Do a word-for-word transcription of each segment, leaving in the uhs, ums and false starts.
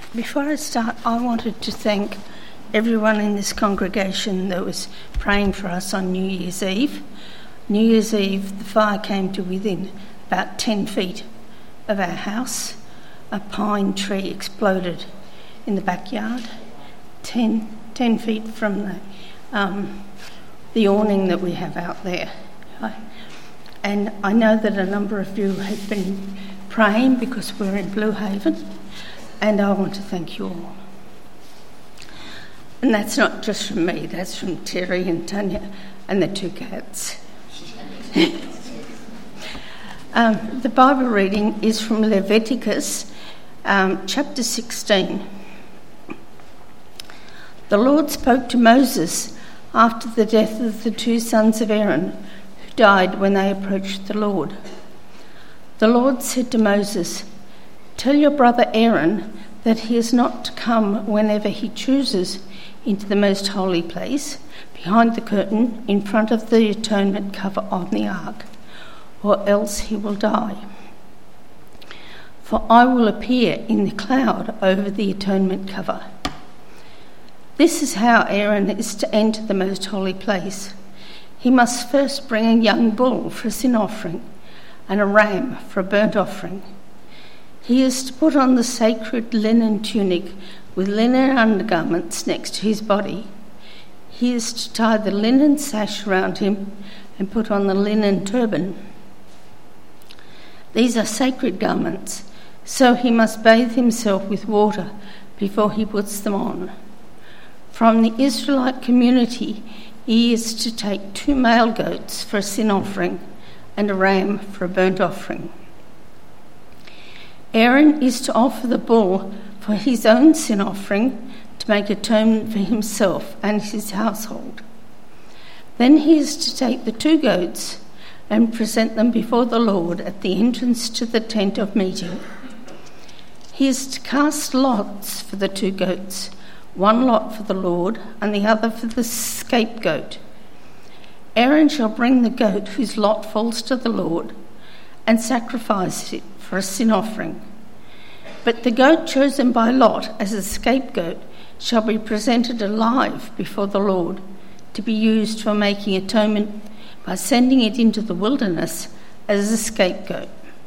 Before I start, I wanted to thank everyone in this congregation that was praying for us on New Year's Eve. New Year's Eve, the fire came to within about ten feet of our house. A pine tree exploded in the backyard, ten, ten feet from the, um, the awning that we have out there. I, and I know that a number of you have been praying because we're in Blue Haven, and I want to thank you all. And that's not just from me, that's from Terry and Tanya and the two cats. um, the Bible reading is from Leviticus um, chapter sixteen. The Lord spoke to Moses after the death of the two sons of Aaron, who died when they approached the Lord. The Lord said to Moses, "Tell your brother Aaron that he is not to come whenever he chooses into the most holy place, behind the curtain, in front of the atonement cover on the ark, or else he will die. For I will appear in the cloud over the atonement cover." This is how Aaron is to enter the most holy place. He must first bring a young bull for a sin offering and a ram for a burnt offering. He is to put on the sacred linen tunic with linen undergarments next to his body. He is to tie the linen sash around him and put on the linen turban. These are sacred garments, so he must bathe himself with water before he puts them on. From the Israelite community, he is to take two male goats for a sin offering and a ram for a burnt offering. Aaron is to offer the bull for his own sin offering to make atonement for himself and his household. Then he is to take the two goats and present them before the Lord at the entrance to the tent of meeting. He is to cast lots for the two goats, one lot for the Lord and the other for the scapegoat. Aaron shall bring the goat whose lot falls to the Lord and sacrifice it for a sin offering. But the goat chosen by Lot as a scapegoat shall be presented alive before the Lord to be used for making atonement by sending it into the wilderness as a scapegoat.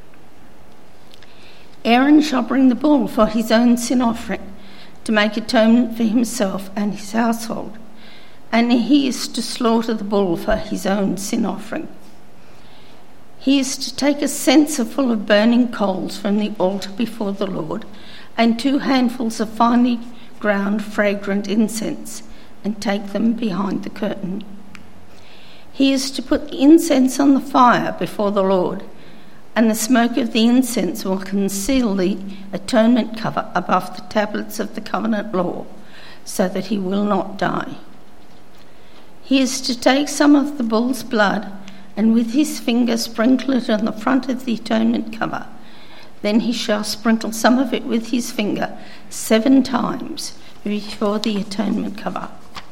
Aaron shall bring the bull for his own sin offering to make atonement for himself and his household, and he is to slaughter the bull for his own sin offering. He is to take a censer full of burning coals from the altar before the Lord and two handfuls of finely ground fragrant incense and take them behind the curtain. He is to put the incense on the fire before the Lord, and the smoke of the incense will conceal the atonement cover above the tablets of the covenant law, so that he will not die. He is to take some of the bull's blood and with his finger sprinkle it on the front of the atonement cover. Then he shall sprinkle some of it with his finger seven times before the atonement cover.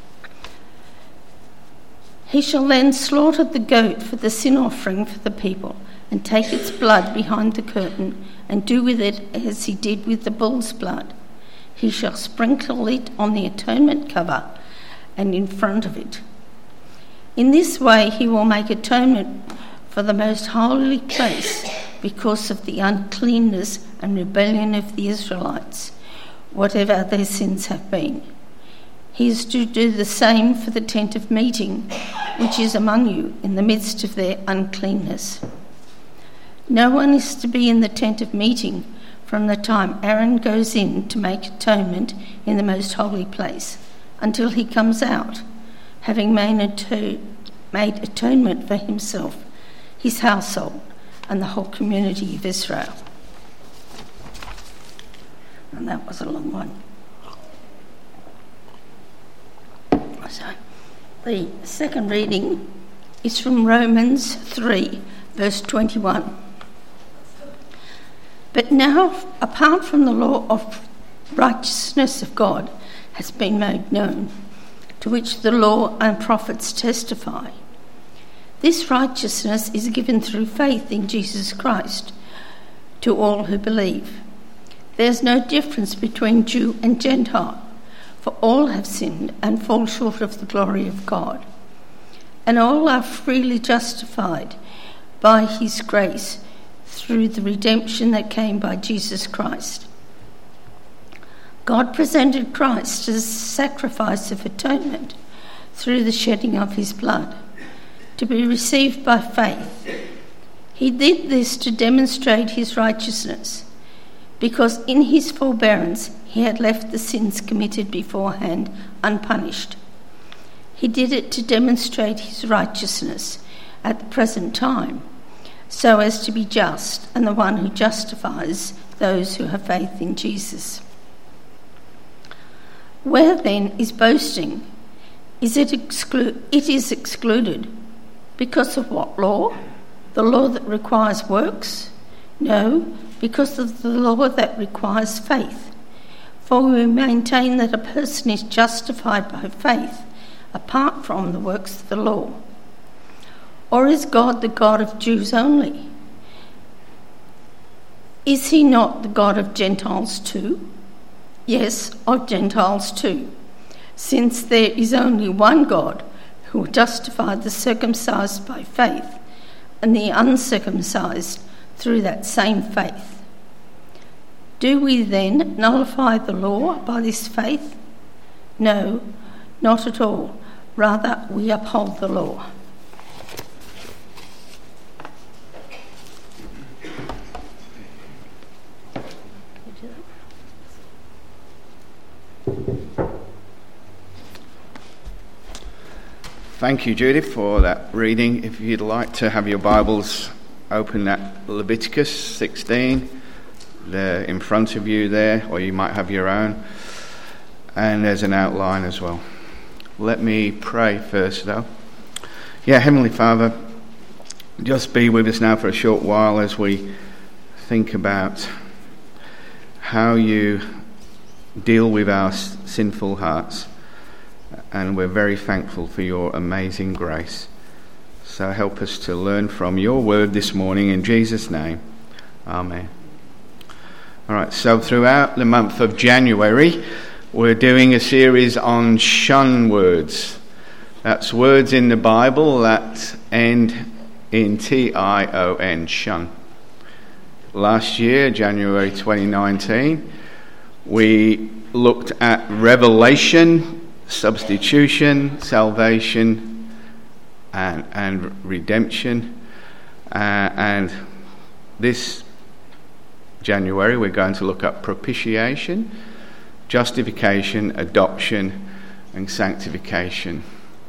He shall then slaughter the goat for the sin offering for the people and take its blood behind the curtain and do with it as he did with the bull's blood. He shall sprinkle it on the atonement cover and in front of it. In this way he will make atonement for the most holy place because of the uncleanness and rebellion of the Israelites, whatever their sins have been. He is to do the same for the tent of meeting, which is among you in the midst of their uncleanness. No one is to be in the tent of meeting from the time Aaron goes in to make atonement in the most holy place until he comes out, having made atonement for himself, his household, and the whole community of Israel. And that was a long one. So, the second reading is from Romans three, verse twenty-one. But now, apart from the law of righteousness of God has been made known, to which the law and prophets testify. This righteousness is given through faith in Jesus Christ to all who believe. There's no difference between Jew and Gentile, for all have sinned and fall short of the glory of God, and all are freely justified by his grace through the redemption that came by Jesus Christ. God presented Christ as a sacrifice of atonement through the shedding of his blood, to be received by faith. He did this to demonstrate his righteousness, because in his forbearance he had left the sins committed beforehand unpunished. He did it to demonstrate his righteousness at the present time, so as to be just and the one who justifies those who have faith in Jesus. Where then is boasting? Is it exclu- it is excluded. Because of what law? The law that requires works? No, because of the law that requires faith. For we maintain that a person is justified by faith apart from the works of the law. Or is God the God of Jews only? Is he not the God of Gentiles too? Yes, of Gentiles too, since there is only one God who will justify the circumcised by faith and the uncircumcised through that same faith. Do we then nullify the law by this faith? No, not at all. Rather, we uphold the law. Thank you, Judith, for that reading. If you'd like to have your Bibles open at Leviticus sixteen, they're in front of you there, or you might have your own. And there's an outline as well. Let me pray first, though. Yeah, Heavenly Father, just be with us now for a short while as we think about how you deal with our sinful hearts. And we're very thankful for your amazing grace. So help us to learn from your word this morning in Jesus' name. Amen. All right, so throughout the month of January, we're doing a series on shun words. That's words in the Bible that end in T I O N, shun. Last year, January twenty nineteen, we looked at revelation, substitution, salvation, and, and redemption. Uh, and this January we're going to look at propitiation, justification, adoption, and sanctification.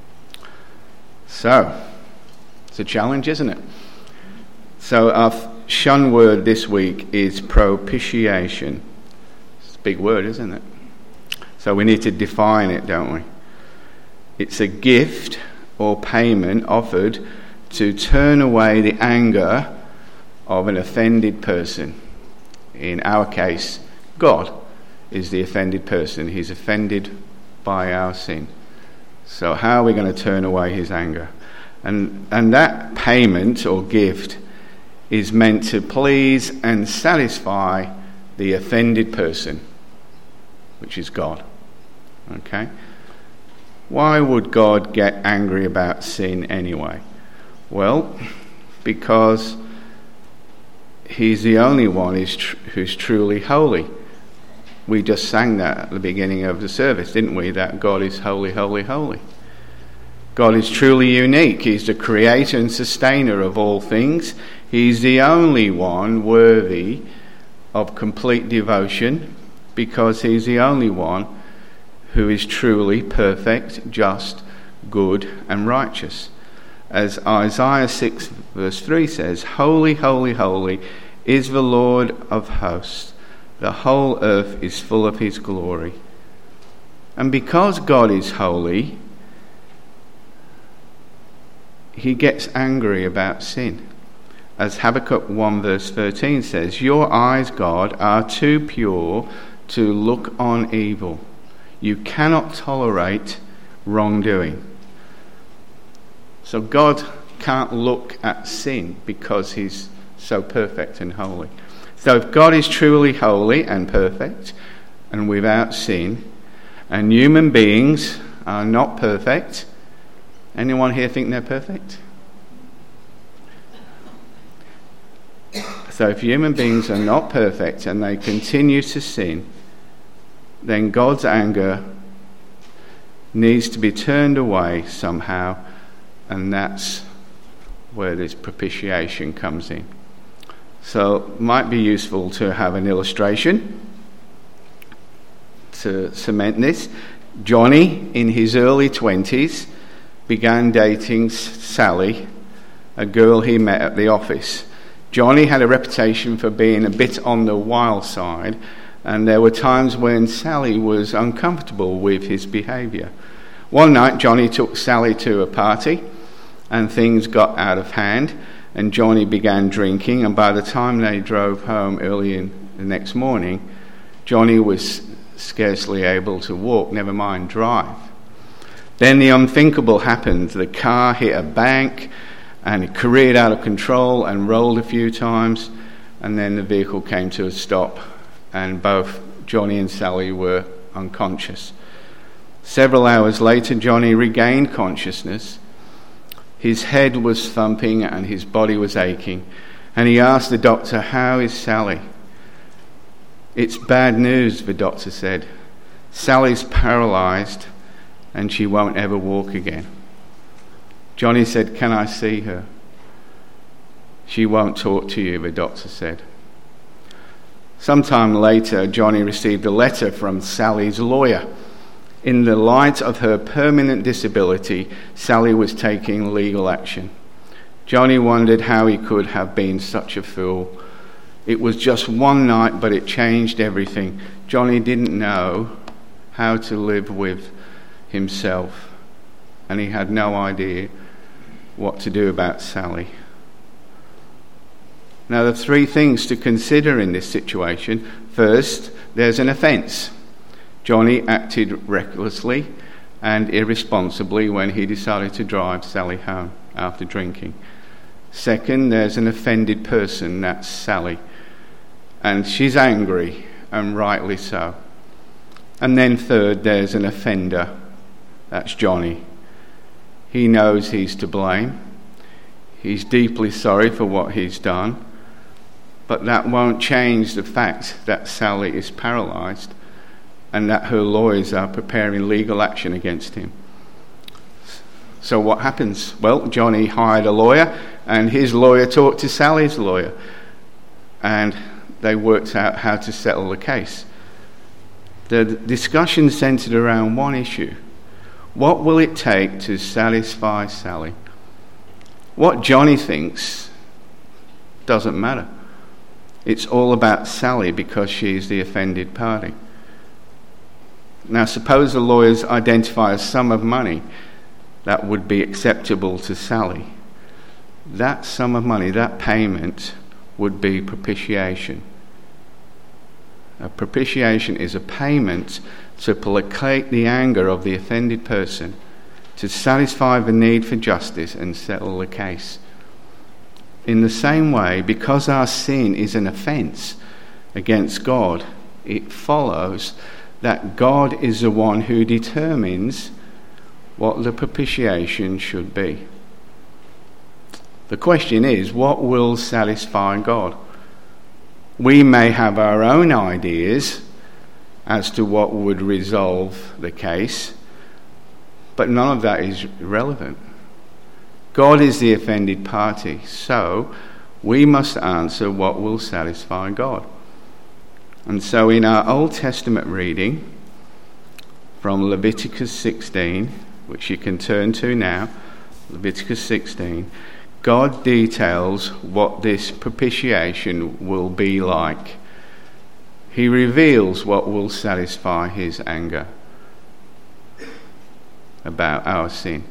So, it's a challenge, isn't it? So our shun word this week is propitiation. It's a big word, isn't it? So we need to define it, don't we? It's a gift or payment offered to turn away the anger of an offended person. In our case, God is the offended person. He's offended by our sin. So how are we going to turn away his anger? And, and that payment or gift is meant to please and satisfy the offended person, which is God. Okay? Why would God get angry about sin anyway? Well, because he's the only one who's, tr- who's truly holy. We just sang that at the beginning of the service, didn't we? That God is holy, holy, holy. God is truly unique. He's the creator and sustainer of all things. He's the only one worthy of complete devotion, because he's the only one who is truly perfect, just, good, and righteous. As Isaiah six verse three says, "Holy, holy, holy is the Lord of hosts. The whole earth is full of his glory." And because God is holy, he gets angry about sin. As Habakkuk one verse thirteen says, "Your eyes, God, are too pure to look on evil. You cannot tolerate wrongdoing." So God can't look at sin because he's so perfect and holy. So if God is truly holy and perfect and without sin, and human beings are not perfect, anyone here think they're perfect? So if human beings are not perfect and they continue to sin, then God's anger needs to be turned away somehow, and that's where this propitiation comes in. So it might be useful to have an illustration to cement this. Johnny, in his early twenties, began dating Sally, a girl he met at the office. Johnny had a reputation for being a bit on the wild side, and there were times when Sally was uncomfortable with his behaviour. One night, Johnny took Sally to a party, and things got out of hand, and Johnny began drinking, and by the time they drove home early in the next morning, Johnny was scarcely able to walk, never mind drive. Then the unthinkable happened. The car hit a bank, and it careered out of control and rolled a few times, and then the vehicle came to a stop, and both Johnny and Sally were unconscious. Several hours later, Johnny regained consciousness. His head was thumping and his body was aching, and he asked the doctor, "How is Sally?" "It's bad news," the doctor said. "Sally's paralysed and she won't ever walk again." Johnny said, "Can I see her?" "She won't talk to you," the doctor said. Sometime later, Johnny received a letter from Sally's lawyer. In the light of her permanent disability, Sally was taking legal action. Johnny wondered how he could have been such a fool. It was just one night, but it changed everything. Johnny didn't know how to live with himself, and he had no idea what to do about Sally. Now, there are three things to consider in this situation. First, there's an offence. Johnny acted recklessly and irresponsibly when he decided to drive Sally home after drinking. Second, there's an offended person, that's Sally, and she's angry, and rightly so. And then third, there's an offender, that's Johnny. He knows he's to blame. He's deeply sorry for what he's done, but that won't change the fact that Sally is paralysed and that her lawyers are preparing legal action against him. So what happens? Well, Johnny hired a lawyer, and his lawyer talked to Sally's lawyer, and they worked out how to settle the case. The discussion centred around one issue. What will it take to satisfy Sally? What Johnny thinks doesn't matter. It's all about Sally because she's the offended party. Now, suppose the lawyers identify a sum of money that would be acceptable to Sally. That sum of money, that payment, would be propitiation. A propitiation is a payment to placate the anger of the offended person, to satisfy the need for justice and settle the case. In the same way, because our sin is an offence against God, it follows that God is the one who determines what the propitiation should be. The question is, what will satisfy God? We may have our own ideas as to what would resolve the case, but none of that is relevant. God is the offended party, so we must answer what will satisfy God. And so in our Old Testament reading from Leviticus sixteen, which you can turn to now, Leviticus sixteen, God details what this propitiation will be like. He reveals what will satisfy his anger about our sin.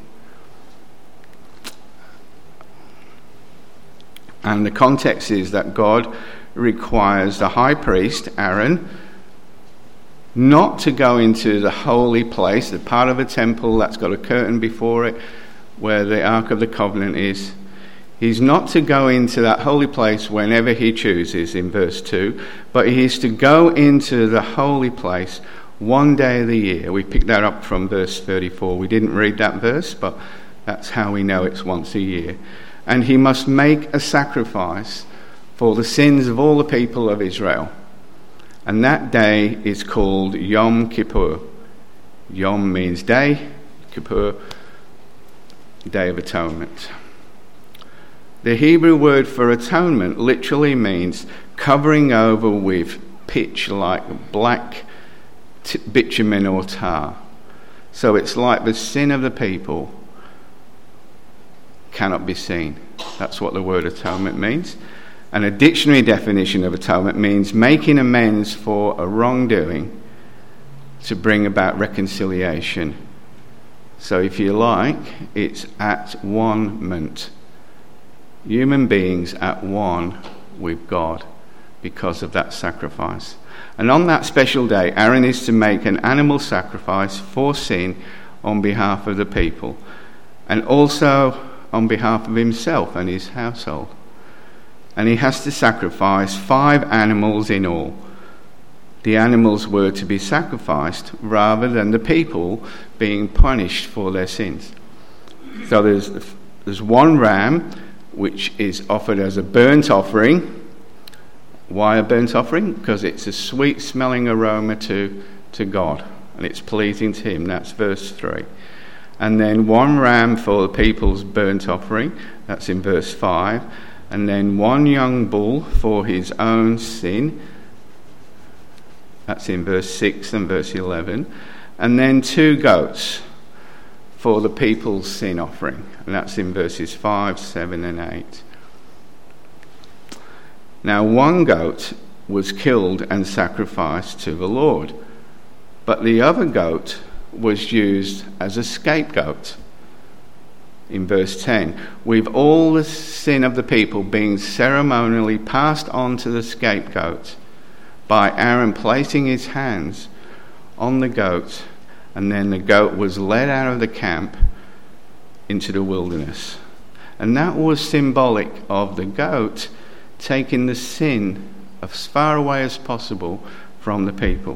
And the context is that God requires the high priest, Aaron, not to go into the holy place, the part of the temple that's got a curtain before it, where the Ark of the Covenant is. He's not to go into that holy place whenever he chooses in verse two, but he is to go into the holy place one day of the year. We picked that up from verse thirty-four. We didn't read that verse, but that's how we know it's once a year. And he must make a sacrifice for the sins of all the people of Israel. And that day is called Yom Kippur. Yom means day, Kippur, Day of Atonement. The Hebrew word for atonement literally means covering over with pitch like black t- bitumen or tar. So it's like the sin of the people cannot be seen. That's what the word atonement means. And a dictionary definition of atonement means making amends for a wrongdoing to bring about reconciliation. So if you like, it's at one-ment. Human beings at one with God because of that sacrifice. And on that special day, Aaron is to make an animal sacrifice for sin on behalf of the people, and also on behalf of himself and his household. And he has to sacrifice five animals in all. The animals were to be sacrificed rather than the people being punished for their sins. So there's there's one ram which is offered as a burnt offering. Why a burnt offering? Because it's a sweet smelling aroma to, to God, and it's pleasing to him. That's verse three. And then one ram for the people's burnt offering. That's in verse five. And then one young bull for his own sin. That's in verse six and verse eleven. And then two goats for the people's sin offering. And that's in verses five, seven and eight. Now one goat was killed and sacrificed to the Lord, but the other goat was used as a scapegoat. In verse ten, with all the sin of the people being ceremonially passed on to the scapegoat by Aaron placing his hands on the goat, and then the goat was led out of the camp into the wilderness. And that was symbolic of the goat taking the sin as far away as possible from the people.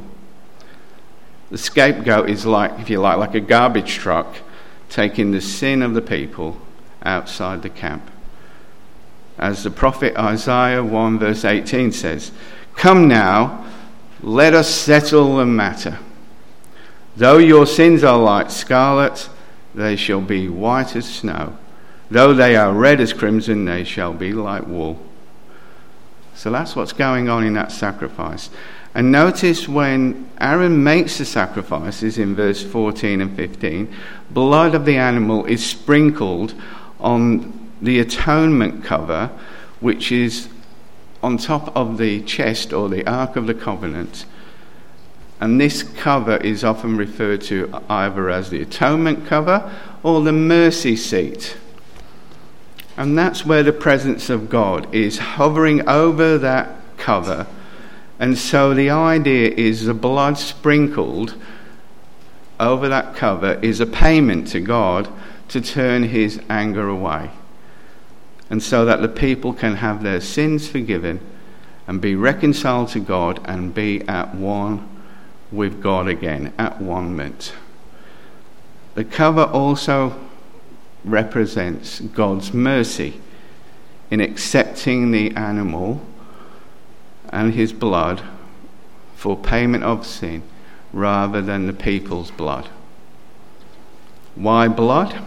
The scapegoat is like, if you like, like a garbage truck taking the sin of the people outside the camp. As the prophet Isaiah one verse eighteen says, "Come now, let us settle the matter. Though your sins are like scarlet, they shall be white as snow. Though they are red as crimson, they shall be like wool." So that's what's going on in that sacrifice. And notice when Aaron makes the sacrifices in verse fourteen and fifteen, blood of the animal is sprinkled on the atonement cover, which is on top of the chest or the Ark of the Covenant. And this cover is often referred to either as the atonement cover or the mercy seat. And that's where the presence of God is hovering over that cover. And so the idea is the blood sprinkled over that cover is a payment to God to turn his anger away. And so that the people can have their sins forgiven and be reconciled to God and be at one with God again, at one-ment. The cover also represents God's mercy in accepting the animal and his blood for payment of sin rather than the people's blood. Why blood?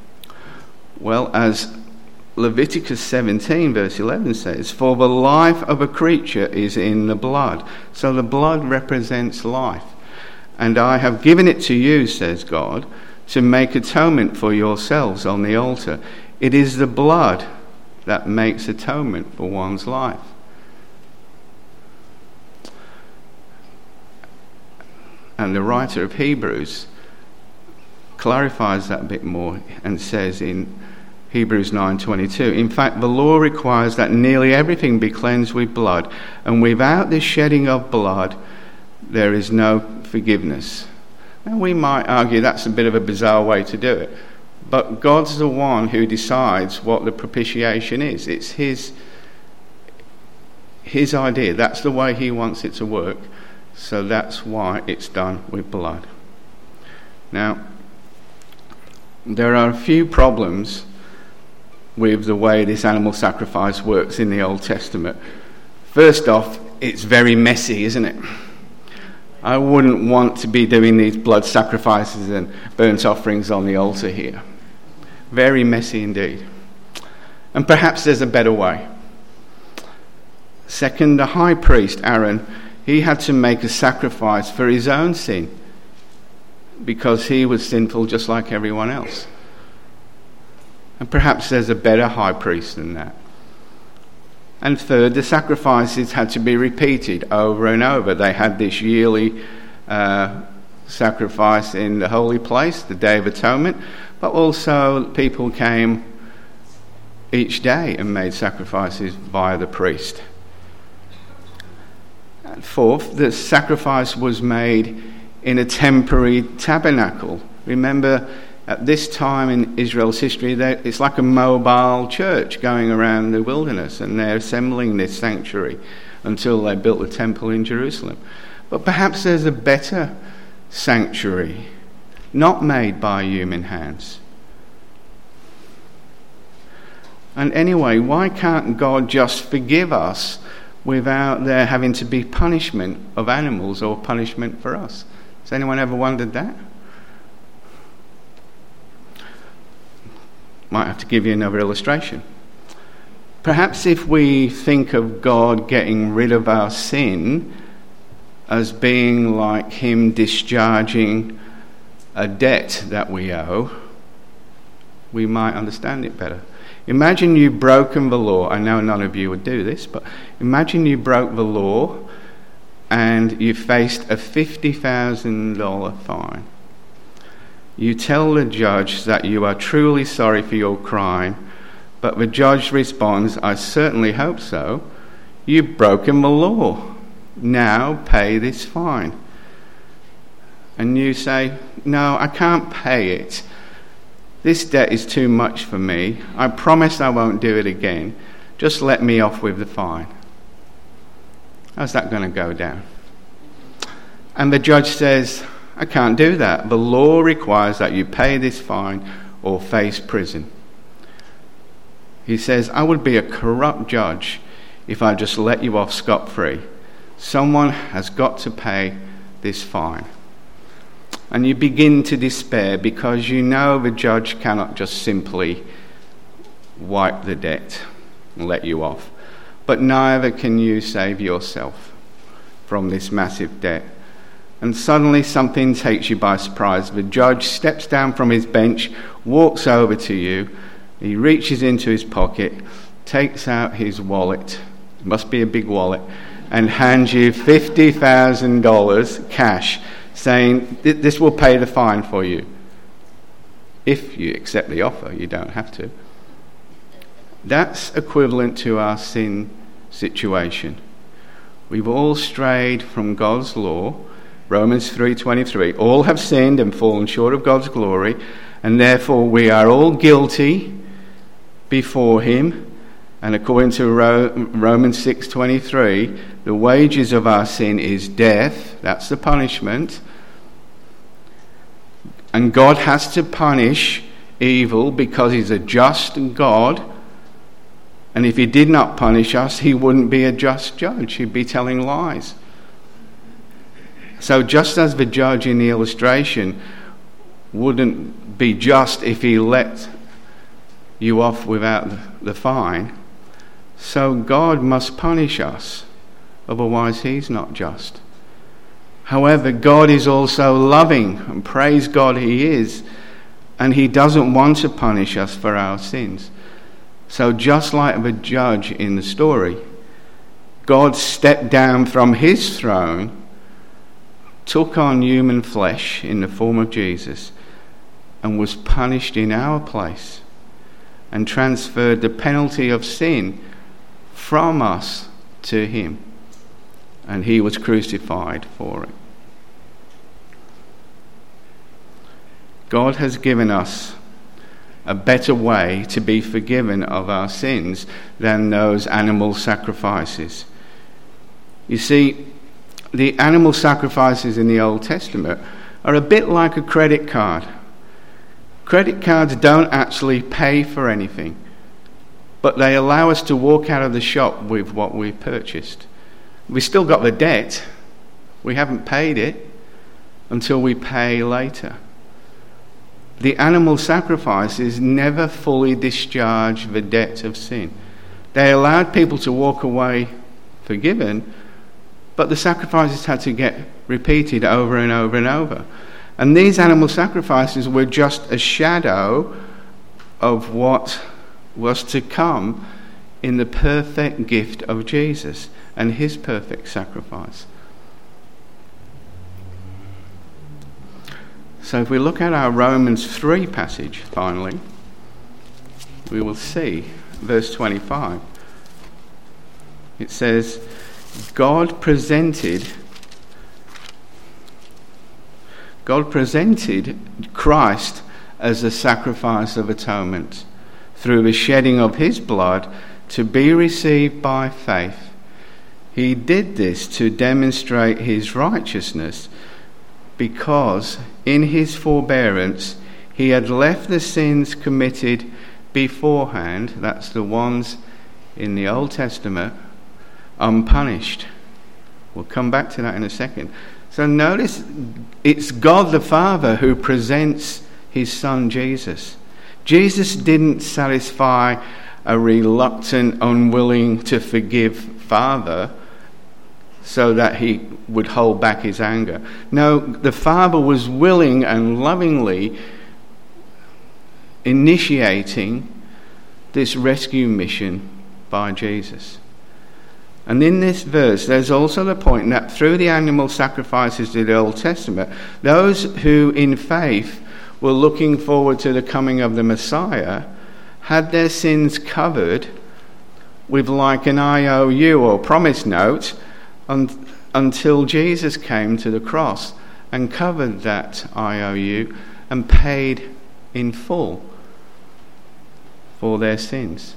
Well, as Leviticus seventeen verse eleven says, "For the life of a creature is in the blood." So the blood represents life. "And I have given it to you," says God, "to make atonement for yourselves on the altar." It is the blood that makes atonement for one's life. And the writer of Hebrews clarifies that a bit more and says in Hebrews nine twenty-two, "In fact, the law requires that nearly everything be cleansed with blood, and without the shedding of blood, there is no forgiveness." Now, we might argue that's a bit of a bizarre way to do it, But God's the one who decides what the propitiation is. It's his, his idea. That's the way he wants it to work. So that's why it's done with blood. Now, there are a few problems with the way this animal sacrifice works in the Old Testament. First off, it's very messy, isn't it? I wouldn't want to be doing these blood sacrifices and burnt offerings on the altar here. Very messy indeed. And perhaps there's a better way. Second, the high priest, Aaron, he had to make a sacrifice for his own sin because he was sinful just like everyone else. And perhaps there's a better high priest than that. And third, the sacrifices had to be repeated over and over. They had this yearly uh, sacrifice in the holy place, the Day of Atonement, but also people came each day and made sacrifices via the priest. And fourth, the sacrifice was made in a temporary tabernacle. Remember, at this time in Israel's history, it's like a mobile church going around the wilderness, and they're assembling this sanctuary until they built the temple in Jerusalem. But perhaps there's a better sanctuary, not made by human hands. And anyway, why can't God just forgive us without there having to be punishment of animals or punishment for us? Has anyone ever wondered that? Might have to give you another illustration. Perhaps if we think of God getting rid of our sin as being like him discharging a debt that we owe, we might understand it better. Imagine you've broken the law. I know none of you would do this, but imagine you broke the law and you faced a fifty thousand dollars fine. You tell the judge that you are truly sorry for your crime, but the judge responds, "I certainly hope so. You've broken the law. Now pay this fine." And you say, "No, I can't pay it. This debt is too much for me. I promise I won't do it again. Just let me off with the fine." How's that going to go down? And the judge says, "I can't do that. The law requires that you pay this fine or face prison." He says, "I would be a corrupt judge if I just let you off scot-free. Someone has got to pay this fine." And you begin to despair because you know the judge cannot just simply wipe the debt and let you off. But neither can you save yourself from this massive debt. And suddenly something takes you by surprise. The judge steps down from his bench, walks over to you, he reaches into his pocket, takes out his wallet, it must be a big wallet, and hands you fifty thousand dollars cash, saying, "This will pay the fine for you." If you accept the offer, you don't have to. That's equivalent to our sin situation. We've all strayed from God's law. Romans three twenty-three, all have sinned and fallen short of God's glory, and therefore we are all guilty before him. And according to Romans six twenty-three, the wages of our sin is death. That's the punishment. And God has to punish evil because he's a just God. And if he did not punish us, he wouldn't be a just judge. He'd be telling lies. So just as the judge in the illustration wouldn't be just if he let you off without the fine, so God must punish us, otherwise he's not just. However, God is also loving, and praise God he is, and he doesn't want to punish us for our sins. So just like the judge in the story, God stepped down from his throne, took on human flesh in the form of Jesus, and was punished in our place, and transferred the penalty of sin from us to him, and he was crucified for it. God has given us a better way to be forgiven of our sins than those animal sacrifices. You see, the animal sacrifices in the Old Testament are a bit like a credit card. Credit cards don't actually pay for anything, but they allow us to walk out of the shop with what we've purchased. We've still got the debt. We haven't paid it until we pay later. The animal sacrifices never fully discharge the debt of sin. They allowed people to walk away forgiven, but the sacrifices had to get repeated over and over and over. And these animal sacrifices were just a shadow of what was to come in the perfect gift of Jesus and his perfect sacrifice. So if we look at our Romans three passage, finally, we will see verse twenty-five. It says, God presented God presented Christ as a sacrifice of atonement through the shedding of his blood to be received by faith. He did this to demonstrate his righteousness, because in his forbearance he had left the sins committed beforehand, that's the ones in the Old Testament, unpunished. We'll come back to that in a second. So notice, it's God the Father who presents his Son Jesus. Jesus didn't satisfy a reluctant, unwilling to forgive Father so that he would hold back his anger. No, the Father was willing and lovingly initiating this rescue mission by Jesus. And in this verse, there's also the point that through the animal sacrifices of the Old Testament, those who in faith were looking forward to the coming of the Messiah had their sins covered with like an I O U or promise note un- until Jesus came to the cross and covered that I O U and paid in full for their sins.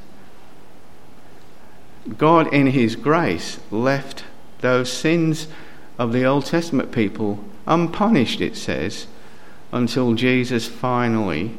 God, in his grace, left those sins of the Old Testament people unpunished, it says, until Jesus finally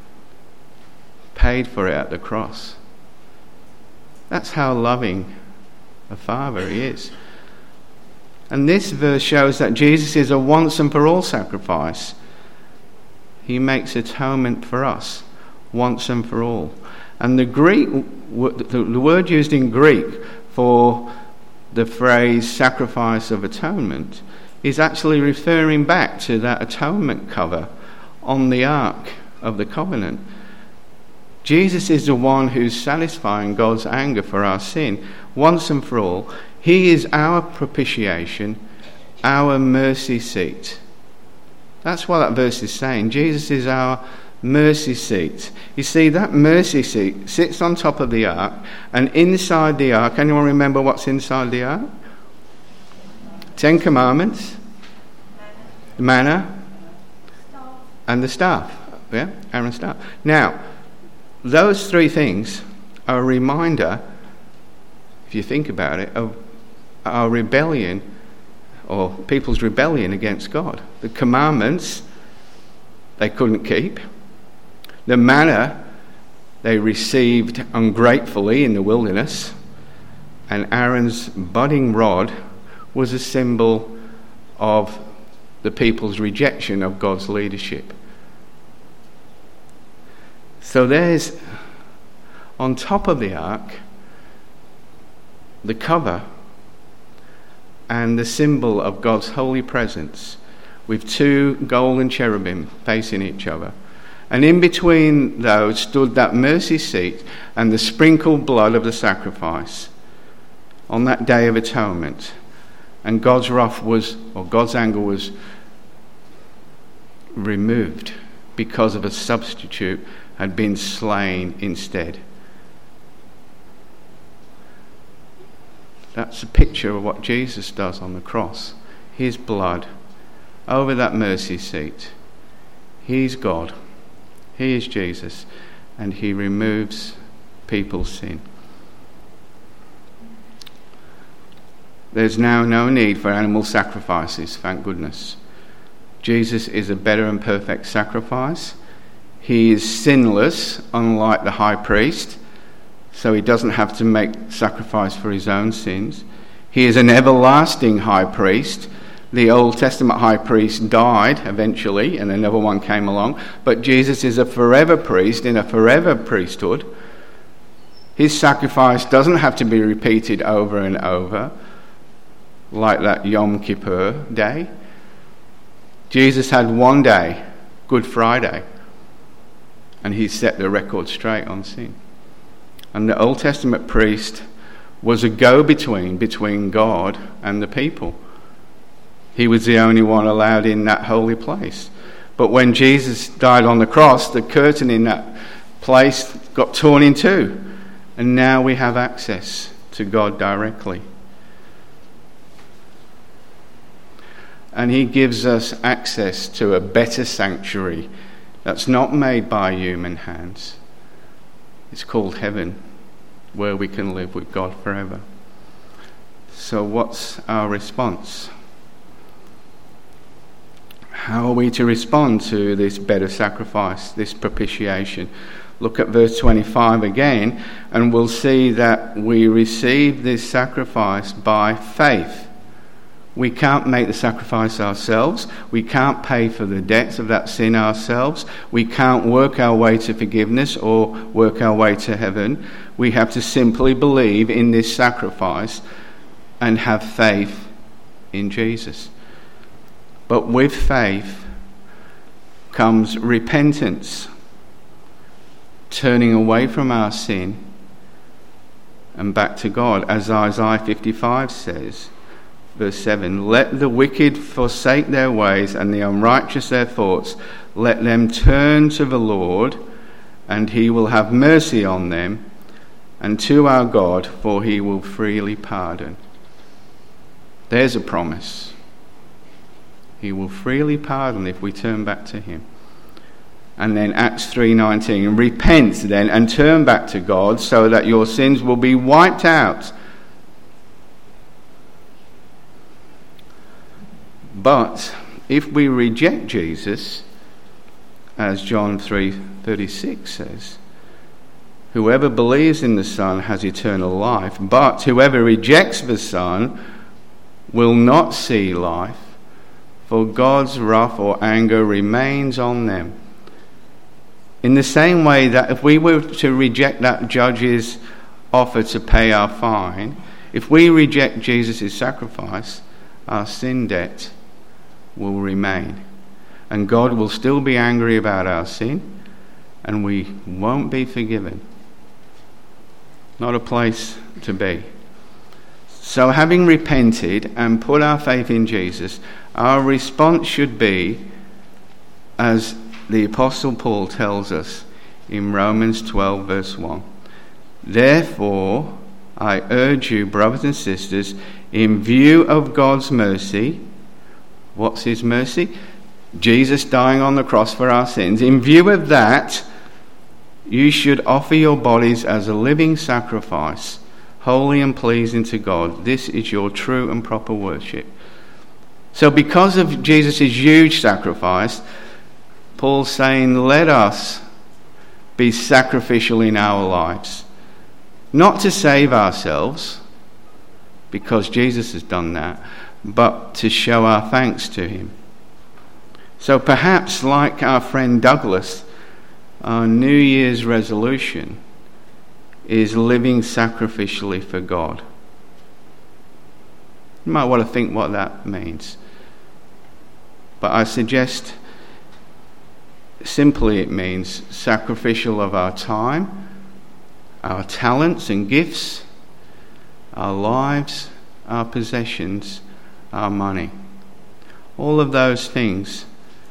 paid for it at the cross. That's how loving a Father he is. And this verse shows that Jesus is a once and for all sacrifice. He makes atonement for us once and for all. And the Greek, the word used in Greek for the phrase sacrifice of atonement is actually referring back to that atonement cover on the Ark of the Covenant. Jesus is the one who's satisfying God's anger for our sin once and for all. He is our propitiation, our mercy seat. That's what that verse is saying. Jesus is our mercy seat. You see, that mercy seat sits on top of the ark, and inside the ark, anyone remember what's inside the ark? Ten Commandments, manna, and the staff. Yeah, Aaron's staff. Now, those three things are a reminder, if you think about it, of our rebellion, or people's rebellion against God. The commandments they couldn't keep. The manna they received ungratefully in the wilderness, and Aaron's budding rod was a symbol of the people's rejection of God's leadership. So there's, on top of the ark, the cover and the symbol of God's holy presence with two golden cherubim facing each other. And in between those stood that mercy seat and the sprinkled blood of the sacrifice on that day of atonement. And God's wrath was, or God's anger was removed because of a substitute had been slain instead. That's a picture of what Jesus does on the cross. His blood over that mercy seat. He's God. He is Jesus. and he removes people's sin. There's now no need for animal sacrifices, thank goodness. Jesus is a better and perfect sacrifice. He is sinless, unlike the high priest, so he doesn't have to make sacrifice for his own sins. He is an everlasting high priest. The Old Testament high priest died eventually, and another one came along, but Jesus is a forever priest in a forever priesthood. His sacrifice doesn't have to be repeated over and over, like that Yom Kippur day. Jesus had one day, Good Friday, and he set the record straight on sin. And the Old Testament priest was a go-between between God and the people. He was the only one allowed in that holy place. But when Jesus died on the cross, the curtain in that place got torn in two, and now we have access to God directly. And he gives us access to a better sanctuary that's not made by human hands. It's called heaven, where we can live with God forever. So what's our response? How are we to respond to this better sacrifice, this propitiation? Look at verse twenty-five again, and we'll see that we receive this sacrifice by faith. We can't make the sacrifice ourselves. We can't pay for the debts of that sin ourselves. We can't work our way to forgiveness or work our way to heaven. We have to simply believe in this sacrifice and have faith in Jesus. But with faith comes repentance, turning away from our sin and back to God, as Isaiah fifty-five says. Verse seven, let the wicked forsake their ways and the unrighteous their thoughts. Let them turn to the Lord, and he will have mercy on them, and to our God, for he will freely pardon. There's a promise. He will freely pardon if we turn back to him. And then Acts three nineteen, repent then and turn back to God so that your sins will be wiped out. But if we reject Jesus, as John three thirty-six says, whoever believes in the Son has eternal life, but whoever rejects the Son will not see life, for God's wrath or anger remains on them. In the same way that if we were to reject that judge's offer to pay our fine, if we reject Jesus' sacrifice, our sin debt will remain. And God will still be angry about our sin, and we won't be forgiven. Not a place to be. So having repented and put our faith in Jesus, our response should be, as the Apostle Paul tells us in Romans twelve verse one, therefore I urge you, brothers and sisters, in view of God's mercy. What's his mercy? Jesus dying on the cross for our sins. In view of that, you should offer your bodies as a living sacrifice, holy and pleasing to God. This is your true and proper worship. So because of Jesus' huge sacrifice, Paul's saying, let us be sacrificial in our lives. Not to save ourselves, because Jesus has done that, but to show our thanks to him. So perhaps, like our friend Douglas, our New Year's resolution is living sacrificially for God. You might want to think what that means. But I suggest simply it means sacrificial of our time, our talents and gifts, our lives, our possessions, our money. All of those things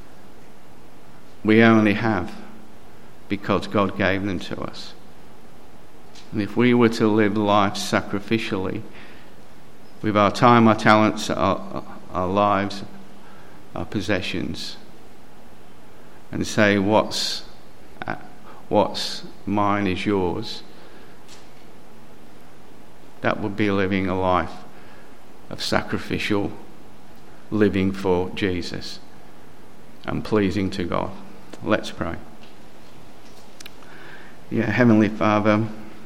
we only have because God gave them to us. And if we were to live life sacrificially, with our time, our talents, our, our lives, our possessions, and say what's what's mine is yours, that would be living a life of sacrificial living for Jesus and pleasing to God. Let's pray. Yeah, Heavenly Father,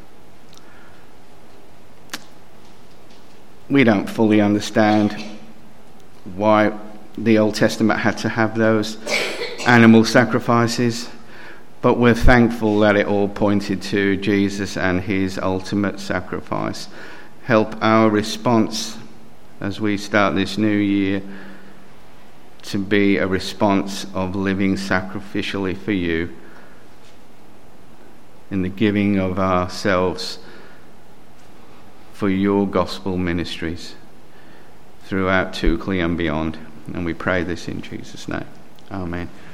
we don't fully understand why the Old Testament had to have those animal sacrifices, but we're thankful that it all pointed to Jesus and his ultimate sacrifice. Help our response as we start this new year to be a response of living sacrificially for you in the giving of ourselves for your gospel ministries throughout Toukley and beyond. And we pray this in Jesus' name. Amen.